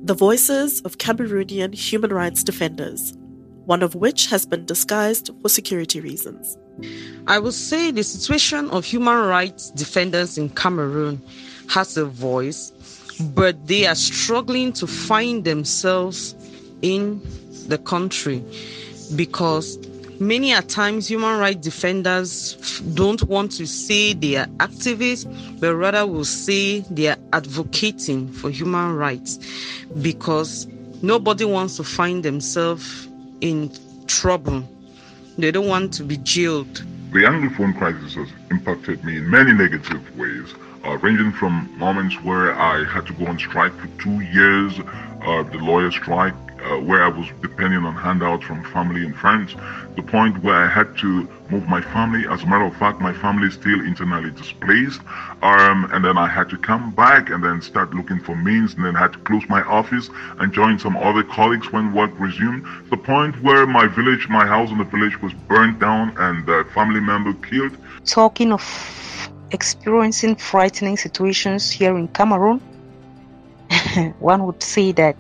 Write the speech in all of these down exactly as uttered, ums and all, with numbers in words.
the voices of Cameroonian human rights defenders, one of which has been disguised for security reasons. I would say the situation of human rights defenders in Cameroon has a voice, but they are struggling to find themselves in the country because many a times human rights defenders don't want to say they are activists, but rather will say they are advocating for human rights because nobody wants to find themselves in trouble. They don't want to be jailed. The Anglophone crisis has impacted me in many negative ways, uh, ranging from moments where I had to go on strike for two years, uh, the lawyer strike, uh, where I was depending on handouts from family and friends, the point where I had to move my family. As a matter of fact, my family is still internally displaced, um, and then I had to come back and then start looking for means, and then had to close my office and join some other colleagues when work resumed. The point where my village, my house in the village was burnt down and a family member killed. Talking of experiencing frightening situations here in Cameroon, one would say that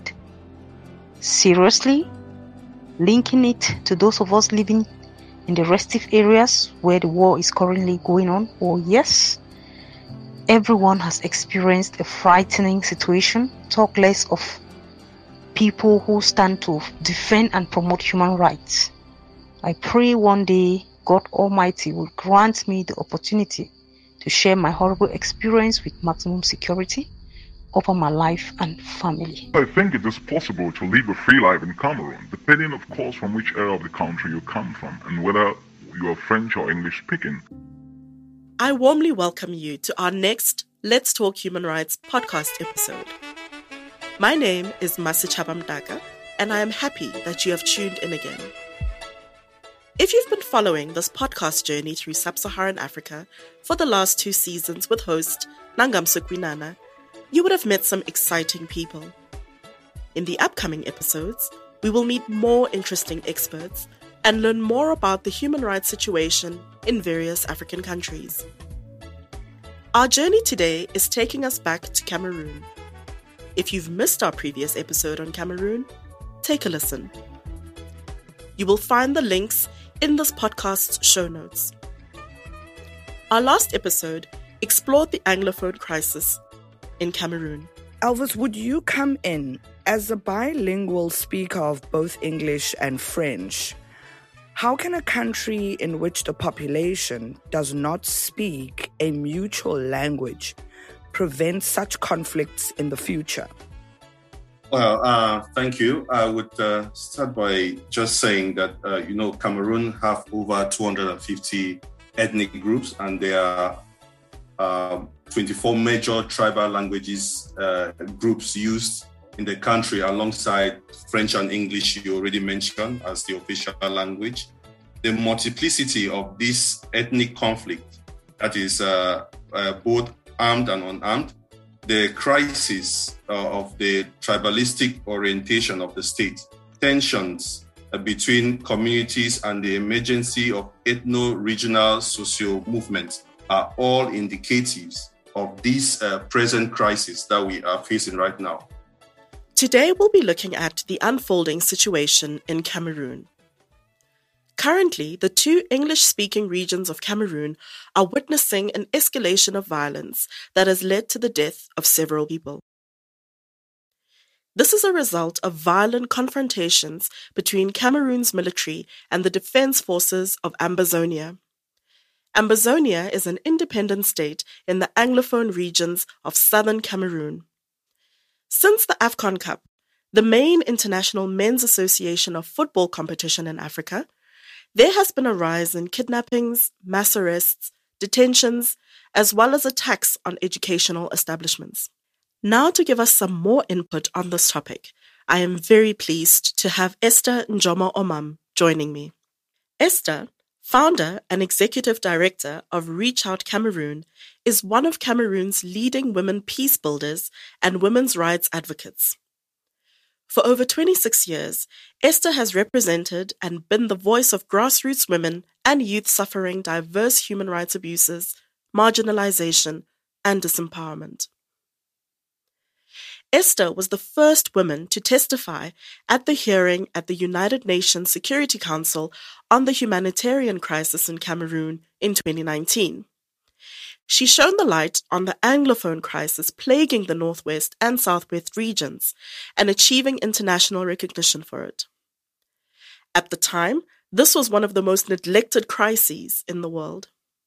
seriously, linking it to those of us living in the restive areas where the war is currently going on, oh yes, everyone has experienced a frightening situation. Talk less of people who stand to defend and promote human rights. I pray one day God Almighty will grant me the opportunity to share my horrible experience with maximum security over my life and family. I think it is possible to live a free life in Cameroon, depending of course from which area of the country you come from and whether you are French or English speaking. I warmly welcome you to our next Let's Talk Human Rights podcast episode. My name is Masichabam Daga, and I am happy that you have tuned in again. If you've been following this podcast journey through sub-Saharan Africa for the last two seasons with host Nangamsukwi Nana, you would have met some exciting people. In the upcoming episodes, we will meet more interesting experts and learn more about the human rights situation in various African countries. Our journey today is taking us back to Cameroon. If you've missed our previous episode on Cameroon, take a listen. You will find the links in this podcast's show notes. Our last episode explored the Anglophone crisis in Cameroon. Elvis, would you come in as a bilingual speaker of both English and French? How can a country in which the population does not speak a mutual language prevent such conflicts in the future? Well, uh, thank you. I would uh, start by just saying that, uh, you know, Cameroon have over two hundred fifty ethnic groups, and there are uh, twenty-four major tribal languages uh, groups used in the country, alongside French and English you already mentioned as the official language. The multiplicity of this ethnic conflict, that is uh, uh, both armed and unarmed, the crisis uh, of the tribalistic orientation of the state, tensions uh, between communities and the emergency of ethno-regional socio movements are all indicatives of this uh, present crisis that we are facing right now. Today we'll be looking at the unfolding situation in Cameroon. Currently, the two English-speaking regions of Cameroon are witnessing an escalation of violence that has led to the death of several people. This is a result of violent confrontations between Cameroon's military and the defense forces of Ambazonia. Ambazonia is an independent state in the Anglophone regions of southern Cameroon. Since the AFCON Cup, the main international men's association of football competition in Africa, there has been a rise in kidnappings, mass arrests, detentions, as well as attacks on educational establishments. Now, to give us some more input on this topic, I am very pleased to have Esther Njoma Omam joining me. Esther, founder and executive director of Reach Out Cameroon, is one of Cameroon's leading women peace builders and women's rights advocates. For over twenty-six years, Esther has represented and been the voice of grassroots women and youth suffering diverse human rights abuses, marginalization, and disempowerment. Esther was the first woman to testify at the hearing at the United Nations Security Council on the humanitarian crisis in Cameroon in twenty nineteen. She shone the light on the Anglophone crisis plaguing the Northwest and Southwest regions and achieving international recognition for it. At the time, this was one of the most neglected crises in the world.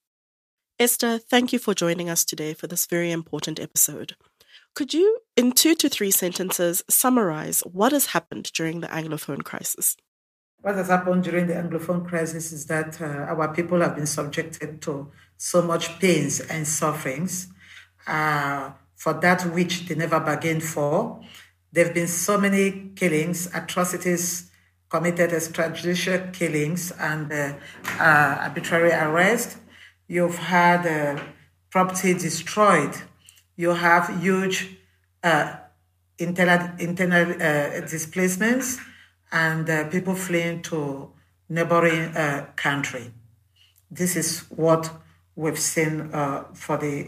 Esther, thank you for joining us today for this very important episode. Could you, in two to three sentences, summarize what has happened during the Anglophone crisis? What has happened during the Anglophone crisis is that uh, our people have been subjected to so much pains and sufferings uh, for that which they never bargained for. There have been so many killings, atrocities committed, extrajudicial killings and uh, uh, arbitrary arrest. You've had uh, property destroyed. You have huge uh, internal, internal uh, displacements and uh, people fleeing to neighboring uh, country. This is what we've seen uh, for the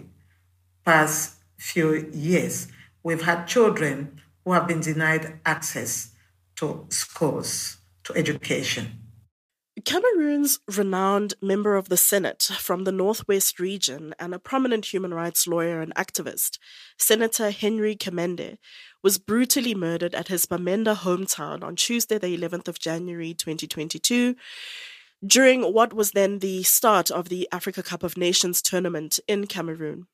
past few years. We've had children who have been denied access to schools, to education. Cameroon's renowned member of the Senate from the Northwest region and a prominent human rights lawyer and activist, Senator Henry Kemende, was brutally murdered at his Bamenda hometown on Tuesday, the eleventh of January, twenty twenty-two, during what was then the start of the Africa Cup of Nations tournament in Cameroon.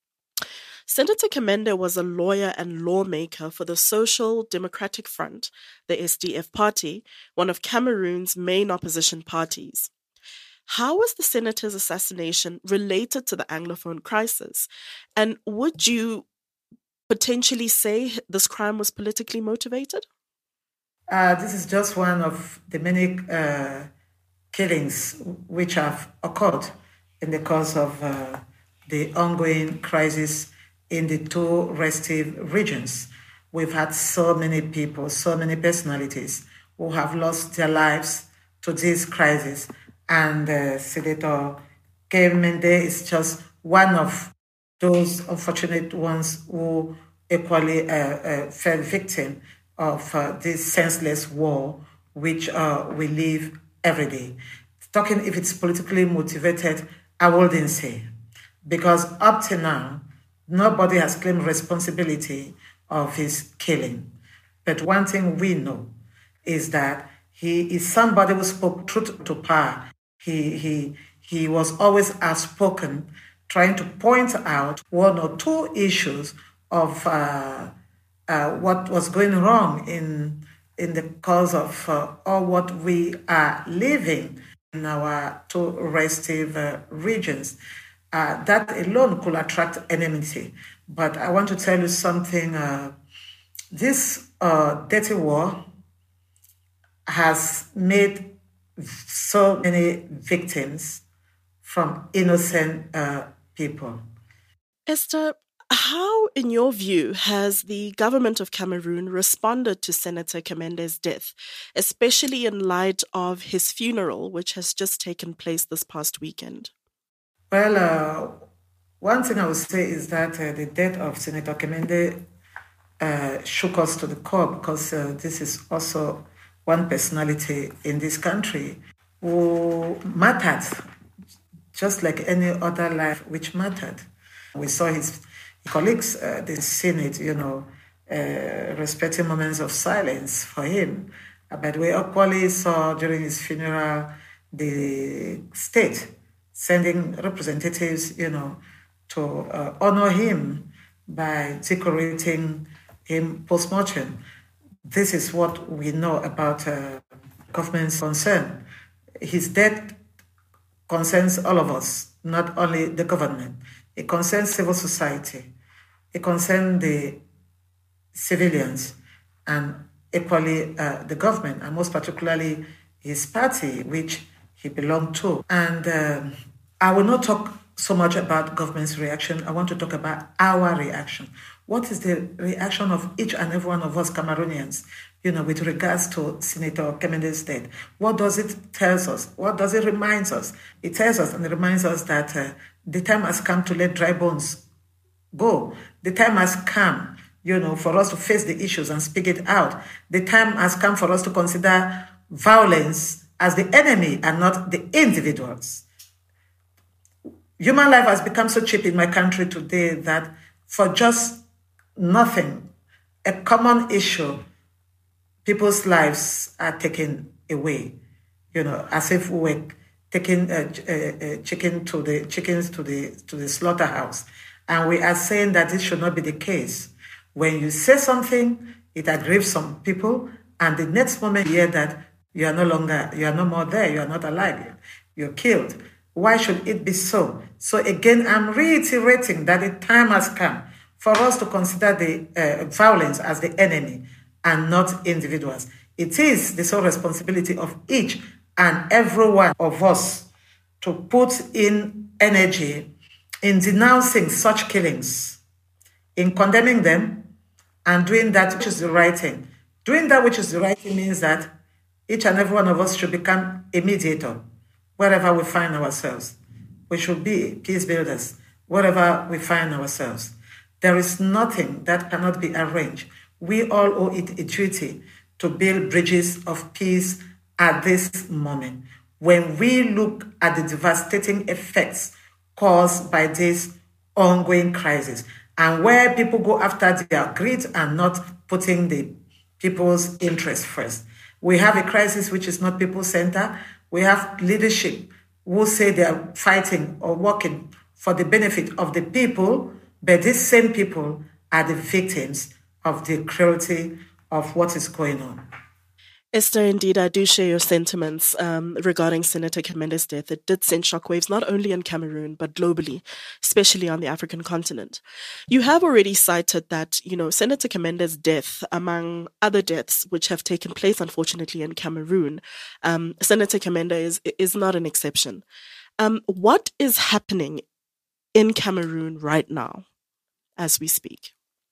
Senator Kemende was a lawyer and lawmaker for the Social Democratic Front, the S D F party, one of Cameroon's main opposition parties. How was the senator's assassination related to the Anglophone crisis? And would you potentially say this crime was politically motivated? Uh, this is just one of the many uh, killings which have occurred in the course of uh, the ongoing crisis in the two restive regions. We've had so many people, so many personalities who have lost their lives to this crisis. And uh, Senator Kemende is just one of those unfortunate ones who equally uh, uh, fell victim of uh, this senseless war which uh, we live every day. Talking if it's politically motivated, I wouldn't say. Because up to now, nobody has claimed responsibility of his killing. But one thing we know is that he is somebody who spoke truth to power. He, he, he was always outspoken, trying to point out one or two issues of uh, uh, what was going wrong in, in the cause of uh, all what we are living in our two restive uh, regions. Uh, that alone could attract enmity. But I want to tell you something. Uh, this uh, dirty war has made so many victims from innocent uh, people. Esther, how, in your view, has the government of Cameroon responded to Senator Kemende's death, especially in light of his funeral, which has just taken place this past weekend? Well, uh, one thing I would say is that uh, the death of Senator Kemende uh, shook us to the core because uh, this is also one personality in this country who mattered, just like any other life which mattered. We saw his colleagues, uh, the Senate, you know, uh, respecting moments of silence for him. But we equally saw during his funeral the state sending representatives, you know, to uh, honor him by decorating him post-mortem. This is what we know about uh, government's concern. His death concerns all of us, not only the government. It concerns civil society. It concerns the civilians and equally uh, the government, and most particularly his party, which he belonged to. And um, I will not talk so much about government's reaction. I want to talk about our reaction. What is the reaction of each and every one of us Cameroonians, you know, with regards to Senator Kemende's death? What does it tell us? What does it remind us? It tells us and it reminds us that uh, the time has come to let dry bones go. The time has come you know, for us to face the issues and speak it out. The time has come for us to consider violence as the enemy and not the individuals. Human life has become so cheap in my country today that for just nothing, a common issue, people's lives are taken away, you know, as if we were taking uh, uh, chicken to the chickens to the to the slaughterhouse, and we are saying that this should not be the case. When you say something, it aggrieves some people, and the next moment you hear that you are no longer, you are no more there, you are not alive, you're killed. Why should it be so? So again, I'm reiterating that the time has come for us to consider the uh, violence as the enemy and not individuals. It is the sole responsibility of each and every one of us to put in energy in denouncing such killings, in condemning them, and doing that which is the right thing. Doing that which is the right thing means that each and every one of us should become a mediator wherever we find ourselves. We should be peace builders wherever we find ourselves. There is nothing that cannot be arranged. We all owe it a duty to build bridges of peace at this moment. When we look at the devastating effects caused by this ongoing crisis, and where people go after their greed and not putting the people's interest first. We have a crisis which is not people-centered. We have leadership who say they are fighting or working for the benefit of the people, but these same people are the victims of the cruelty of what is going on. Esther, indeed, I do share your sentiments um, regarding Senator Kemenda's death. It did send shockwaves not only in Cameroon, but globally, especially on the African continent. You have already cited that, you know, Senator Kemenda's death, among other deaths which have taken place, unfortunately, in Cameroon, um, Senator Kemenda is, is not an exception. Um, what is happening in Cameroon right now as we speak?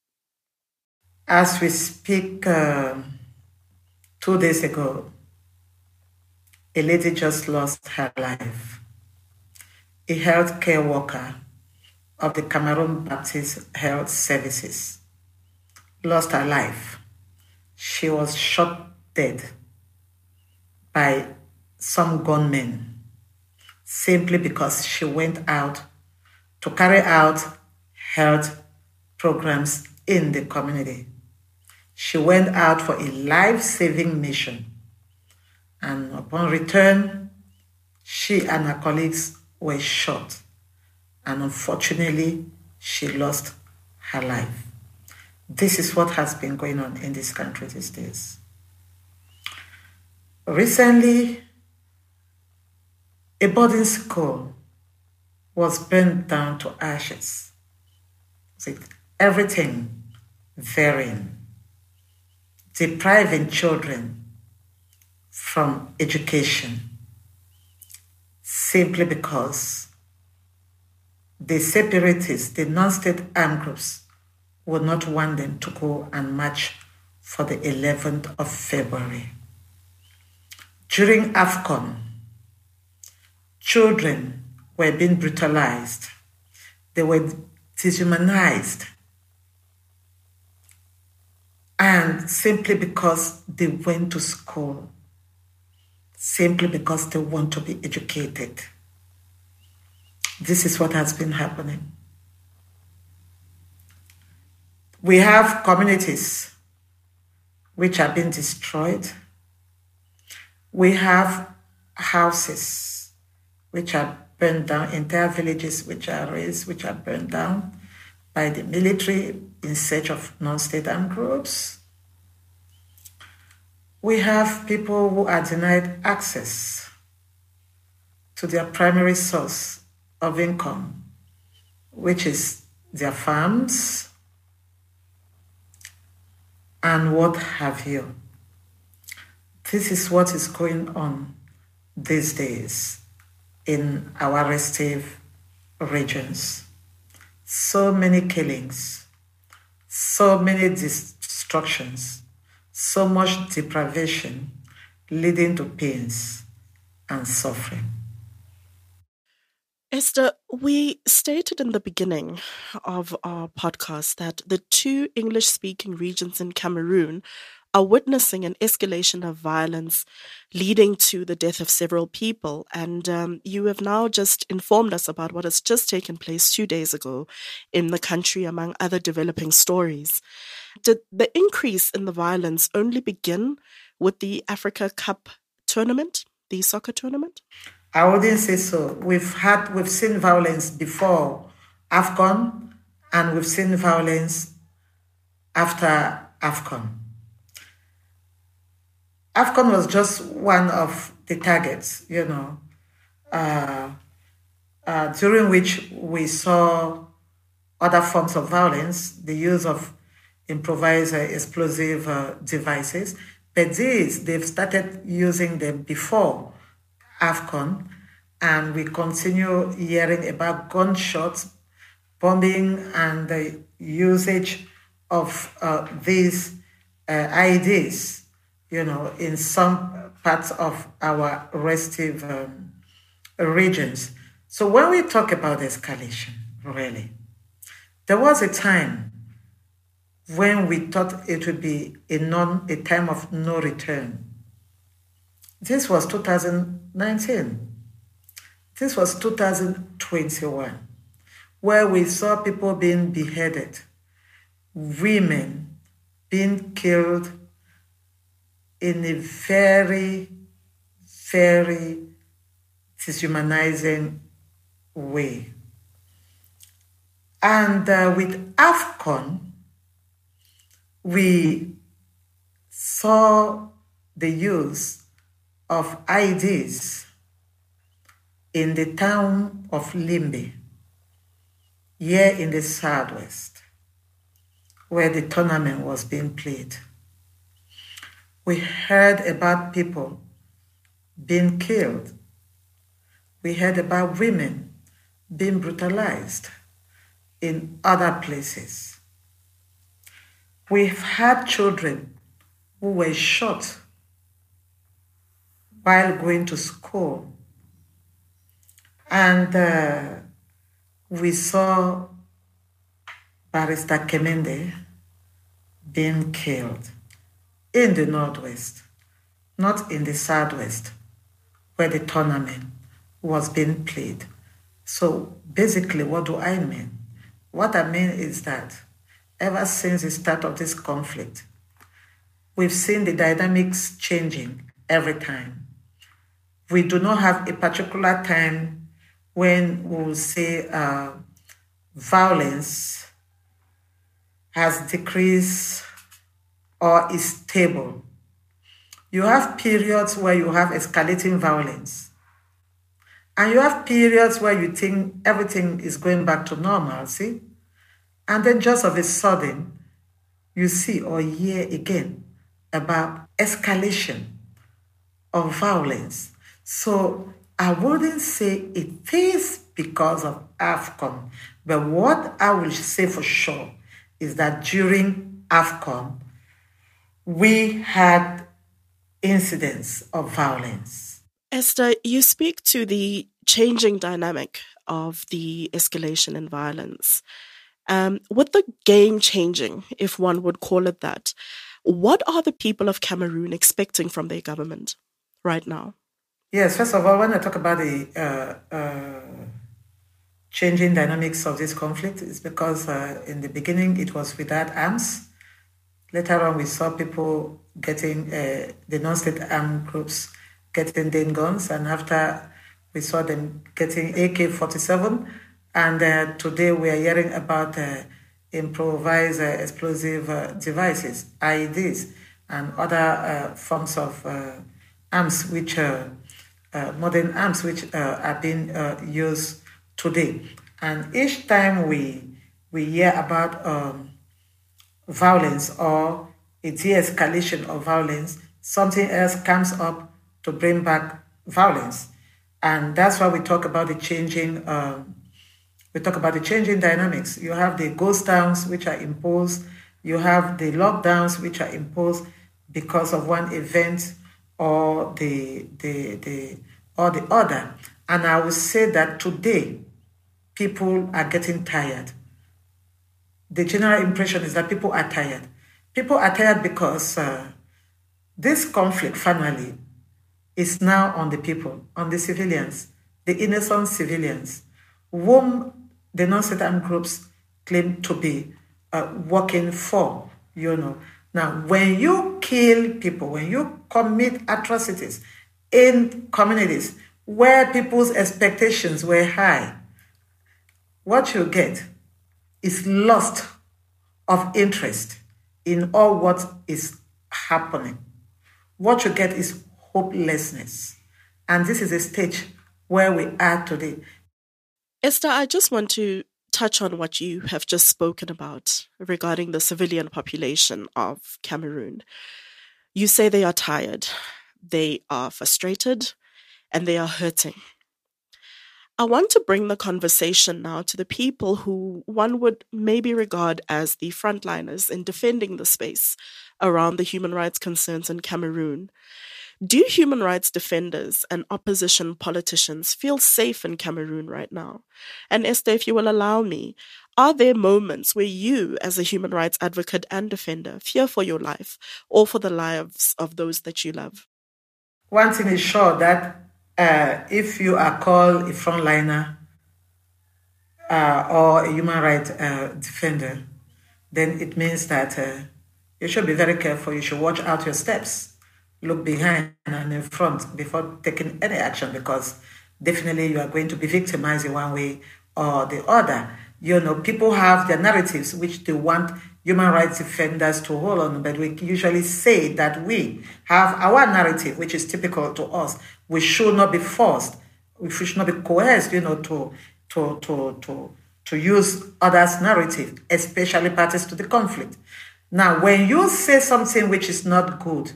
As we speak... Uh... Two days ago, a lady just lost her life. A healthcare worker of the Cameroon Baptist Health Services lost her life. She was shot dead by some gunmen simply because she went out to carry out health programs in the community. She went out for a life-saving mission, and upon return, she and her colleagues were shot, and unfortunately, she lost her life. This is what has been going on in this country these days. Recently, a boarding school was burned down to ashes. Everything therein, depriving children from education simply because the separatists, the non-state armed groups, would not want them to go and march for the eleventh of February. During AFCON, children were being brutalized. They were dehumanized. And simply because they went to school, simply because they want to be educated. This is what has been happening. We have communities which have been destroyed. We have houses which are burned down, entire villages which are razed, which are burned down by the military in search of non-state armed groups. We have people who are denied access to their primary source of income, which is their farms and what have you. This is what is going on these days in our restive regions. So many killings, so many destructions, so much deprivation, leading to pains and suffering. Esther, we stated in the beginning of our podcast that the two English-speaking regions in Cameroon are witnessing an escalation of violence leading to the death of several people. And um, you have now just informed us about what has just taken place two days ago in the country, among other developing stories. Did the increase in the violence only begin with the Africa Cup tournament, the soccer tournament? I wouldn't say so. We've had, we've seen violence before AFCON, and we've seen violence after AFCON. AFCON was just one of the targets, you know, uh, uh, during which we saw other forms of violence, the use of improvised uh, explosive uh, devices. But these, they've started using them before AFCON, and we continue hearing about gunshots, bombing, and the usage of uh, these uh, I E Ds, you know, in some parts of our restive um, regions. So when we talk about escalation, really, there was a time when we thought it would be a non a time of no return. This was two thousand nineteen. This was two thousand twenty-one, where we saw people being beheaded, women being killed in a very, very dehumanizing way. And uh, with AFCON, we saw the use of I E Ds in the town of Limbe, here in the southwest, where the tournament was being played. We heard about people being killed. We heard about women being brutalized in other places. We've had children who were shot while going to school. And uh, we saw Barrister Kemende being killed in the Northwest, not in the Southwest, where the tournament was being played. So basically, what do I mean? What I mean is that ever since the start of this conflict, we've seen the dynamics changing every time. We do not have a particular time when we will say uh, violence has decreased or is stable. You have periods where you have escalating violence. And you have periods where you think everything is going back to normalcy. And then just of a sudden, you see or hear again about escalation of violence. So I wouldn't say it is because of AFCON, but what I will say for sure is that during AFCON, we had incidents of violence. Esther, you speak to the changing dynamic of the escalation in violence. Um, with the game changing, if one would call it that, what are the people of Cameroon expecting from their government right now? Yes, first of all, when I talk about the uh, uh, changing dynamics of this conflict, it's because uh, in the beginning it was without arms. Later on, we saw people getting, uh, the non-state armed groups getting their guns, and after we saw them getting A K forty-seven, and uh, today we are hearing about uh, improvised uh, explosive uh, devices, I E Ds, and other uh, forms of uh, arms, which uh, uh, modern arms, which uh, are being uh, used today. And each time we we hear about um, violence or a de-escalation of violence, something else comes up to bring back violence. And that's why we talk about the changing, um, we talk about the changing dynamics. You have the ghost towns which are imposed, you have the lockdowns which are imposed because of one event or the the the or the other. And I would say that today, people are getting tired. The general impression is that people are tired. People are tired because uh, this conflict finally is now on the people, on the civilians, the innocent civilians, whom the non-state armed groups claim to be uh, working for, you know. Now, when you kill people, when you commit atrocities in communities where people's expectations were high, what you get is loss of interest in all what is happening. What you get is hopelessness. And this is a stage where we are today. Esther, I just want to touch on what you have just spoken about regarding the civilian population of Cameroon. You say they are tired, they are frustrated, and they are hurting. I want to bring the conversation now to the people who one would maybe regard as the frontliners in defending the space around the human rights concerns in Cameroon. Do human rights defenders and opposition politicians feel safe in Cameroon right now? And Esther, if you will allow me, are there moments where you, as a human rights advocate and defender, fear for your life or for the lives of those that you love? One thing is sure, that uh, if you are called a frontliner uh, or a human rights uh, defender, then it means that uh, you should be very careful. You should watch out your steps. Look behind and in front before taking any action, because definitely you are going to be victimized in one way or the other. You know, people have their narratives which they want human rights defenders to hold on, but we usually say that we have our narrative, which is typical to us. We should not be forced, we should not be coerced, you know, to to to to to use others' narrative, especially parties to the conflict. Now, when you say something which is not good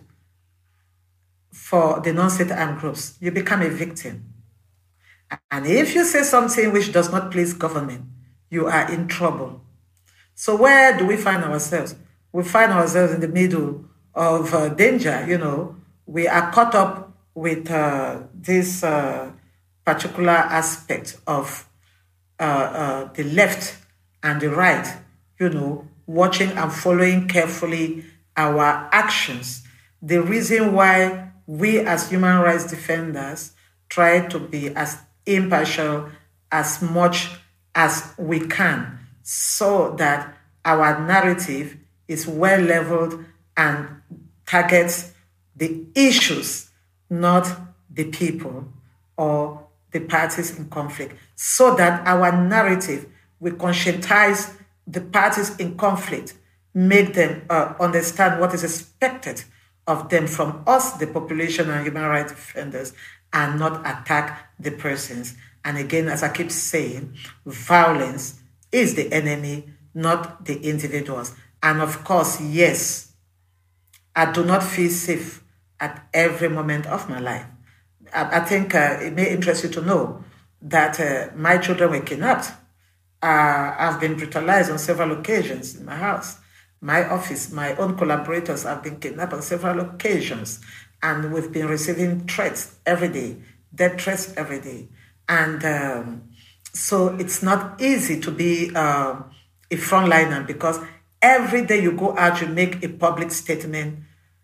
for the non-state armed groups, you become a victim. And if you say something which does not please government, you are in trouble. So where do we find ourselves? We find ourselves in the middle of uh, danger, you know. We are caught up with uh, this uh, particular aspect of uh, uh, the left and the right, you know, watching and following carefully our actions. The reason why we as human rights defenders try to be as impartial as much as we can, so that our narrative is well leveled and targets the issues, not the people or the parties in conflict, so that our narrative will conscientize the parties in conflict, make them uh, understand what is expected of them from us, the population and human rights defenders, and not attack the persons. And again, as I keep saying, violence is the enemy, not the individuals. And of course, yes, I do not feel safe at every moment of my life. I, I think uh, it may interest you to know that uh, my children were kidnapped. Uh, I've been brutalized on several occasions in my house. My office, my own collaborators have been kidnapped on several occasions. And we've been receiving threats every day, death threats every day. And um, so it's not easy to be uh, a frontliner, because every day you go out, you make a public statement.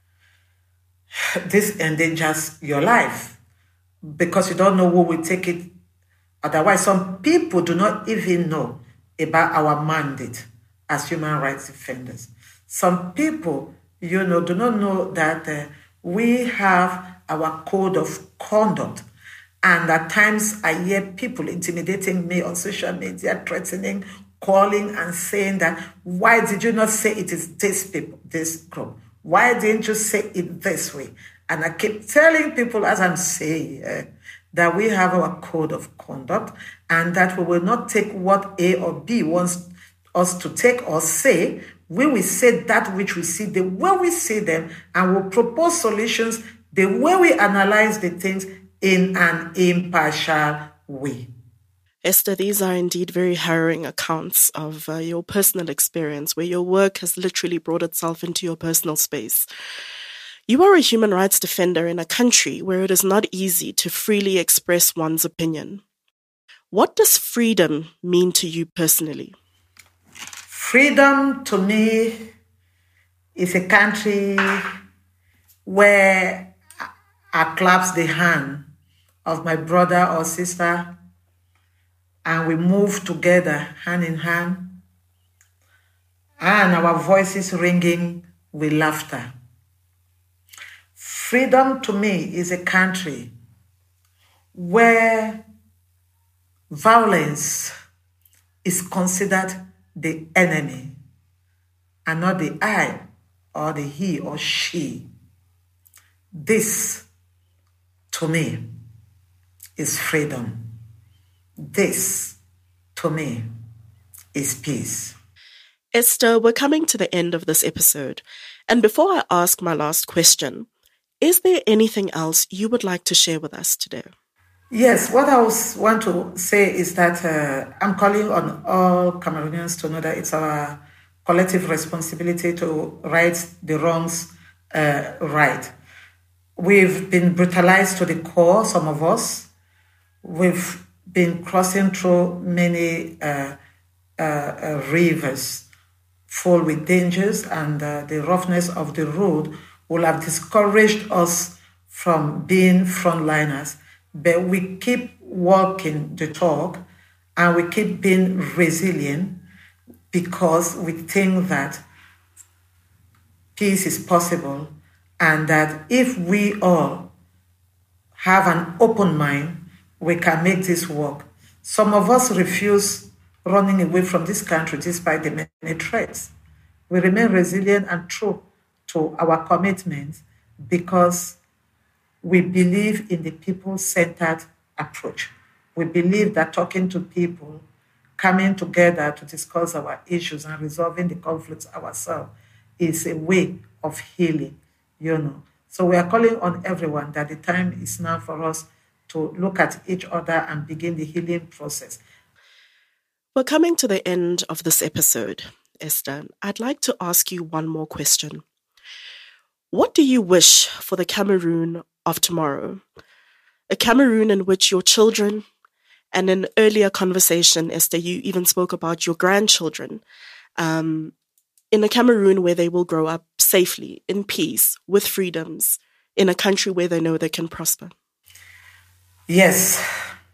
This endangers your life because you don't know who will take it. Otherwise, some people do not even know about our mandate as human rights defenders. Some people, you know, do not know that uh, we have our code of conduct. And at times I hear people intimidating me on social media, threatening, calling and saying that, why did you not say it is this people, this group? Why didn't you say it this way? And I keep telling people, as I'm saying, uh, that we have our code of conduct and that we will not take what A or B wants us to take or say. We will say that which we see, the way we see them, and we'll propose solutions the way we analyze the things in an impartial way. Esther, these are indeed very harrowing accounts of uh, your personal experience, where your work has literally brought itself into your personal space. You are a human rights defender in a country where it is not easy to freely express one's opinion. What does freedom mean to you personally? Freedom to me is a country where I clasp the hand of my brother or sister and we move together hand in hand and our voices ringing with laughter. Freedom to me is a country where violence is considered the enemy and not the I or the he or she. This, to me, is freedom. This, to me, is peace. Esther, we're coming to the end of this episode. And before I ask my last question, is there anything else you would like to share with us today? Yes, what I was, want to say is that uh, I'm calling on all Cameroonians to know that it's our collective responsibility to right the wrongs uh, right. We've been brutalized to the core, some of us. We've been crossing through many uh, uh, uh, rivers full with dangers, and uh, the roughness of the road will have discouraged us from being frontliners. But we keep walking the talk and we keep being resilient because we think that peace is possible and that if we all have an open mind, we can make this work. Some of us refuse running away from this country despite the many threats. We remain resilient and true to our commitments because we believe in the people-centered approach. We believe that talking to people, coming together to discuss our issues and resolving the conflicts ourselves is a way of healing, you know. So we are calling on everyone that the time is now for us to look at each other and begin the healing process. We're coming to the end of this episode, Esther. I'd like to ask you one more question. What do you wish for the Cameroon of tomorrow? A Cameroon in which your children, and in earlier conversation, Esther, you even spoke about your grandchildren, um, in a Cameroon where they will grow up safely, in peace, with freedoms, in a country where they know they can prosper. Yes.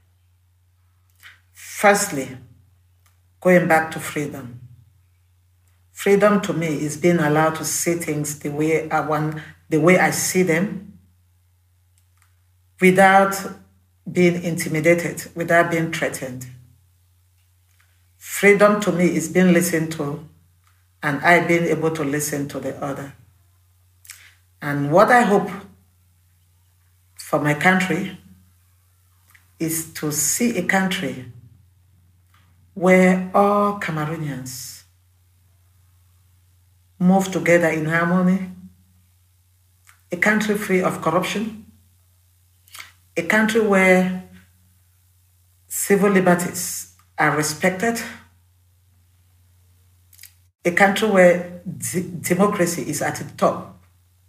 Firstly, going back to freedom. Freedom to me is being allowed to see things the way I want, the way I see them, without being intimidated, without being threatened. Freedom to me is being listened to, and I being able to listen to the other. And what I hope for my country is to see a country where all Cameroonians move together in harmony, a country free of corruption, a country where civil liberties are respected, a country where d- democracy is at the top,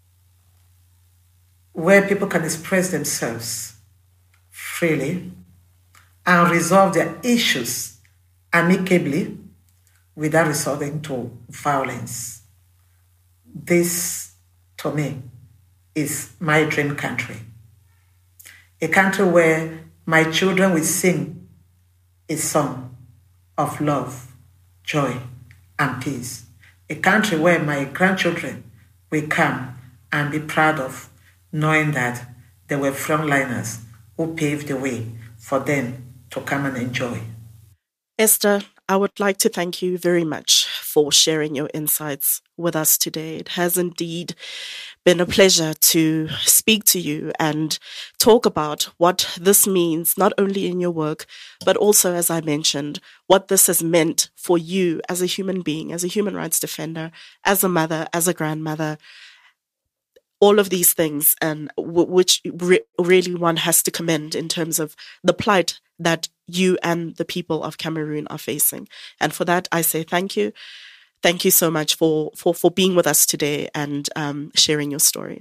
where people can express themselves freely and resolve their issues amicably without resorting to violence. This, to me, is my dream country. A country where my children will sing a song of love, joy, and peace. A country where my grandchildren will come and be proud of, knowing that they were frontliners who paved the way for them to come and enjoy. Esther, I would like to thank you very much for sharing your insights with us today. It has indeed been a pleasure to speak to you and talk about what this means, not only in your work, but also, as I mentioned, what this has meant for you as a human being, as a human rights defender, as a mother, as a grandmother, all of these things, and w- which re- really one has to commend in terms of the plight that you and the people of Cameroon are facing. And for that, I say thank you. Thank you so much for, for, for being with us today and um, sharing your story.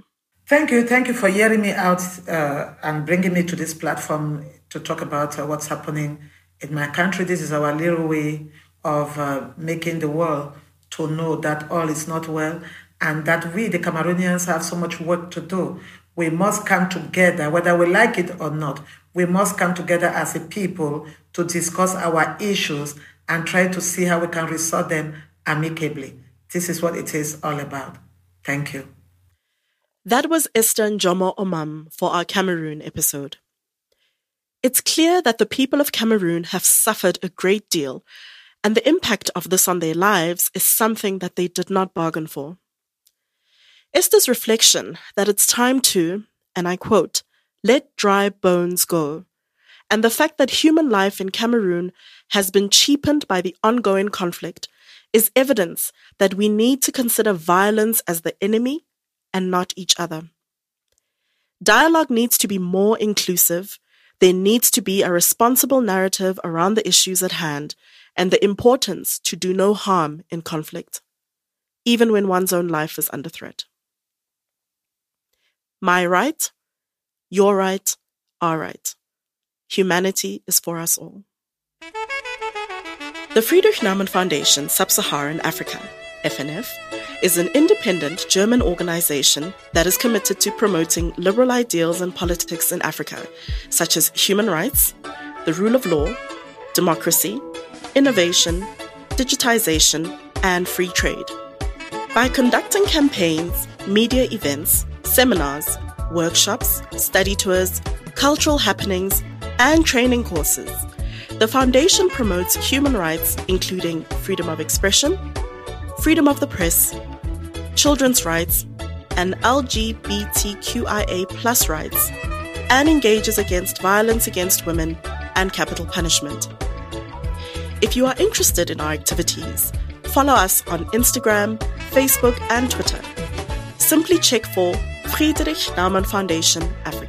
Thank you. Thank you for hearing me out uh, and bringing me to this platform to talk about uh, what's happening in my country. This is our little way of uh, making the world to know that all is not well and that we, the Cameroonians, have so much work to do. We must come together, whether we like it or not. We must come together as a people to discuss our issues and try to see how we can resolve them amicably. This is what it is all about. Thank you. That was Esther Njomo Omam for our Cameroon episode. It's clear that the people of Cameroon have suffered a great deal, and the impact of this on their lives is something that they did not bargain for. Esther's reflection that it's time to, and I quote, let dry bones go, and the fact that human life in Cameroon has been cheapened by the ongoing conflict is evidence that we need to consider violence as the enemy and not each other. Dialogue needs to be more inclusive. There needs to be a responsible narrative around the issues at hand and the importance to do no harm in conflict, even when one's own life is under threat. My right, your right, our right. Humanity is for us all. The Friedrich Naumann Foundation Sub-Saharan Africa, F N F, is an independent German organization that is committed to promoting liberal ideals and politics in Africa, such as human rights, the rule of law, democracy, innovation, digitization, and free trade. By conducting campaigns, media events, seminars, workshops, study tours, cultural happenings, and training courses, the Foundation promotes human rights including freedom of expression, freedom of the press, children's rights, and L G B T Q I A plus rights, and engages against violence against women and capital punishment. If you are interested in our activities, follow us on Instagram, Facebook, and Twitter. Simply check for Friedrich Naumann Foundation Africa.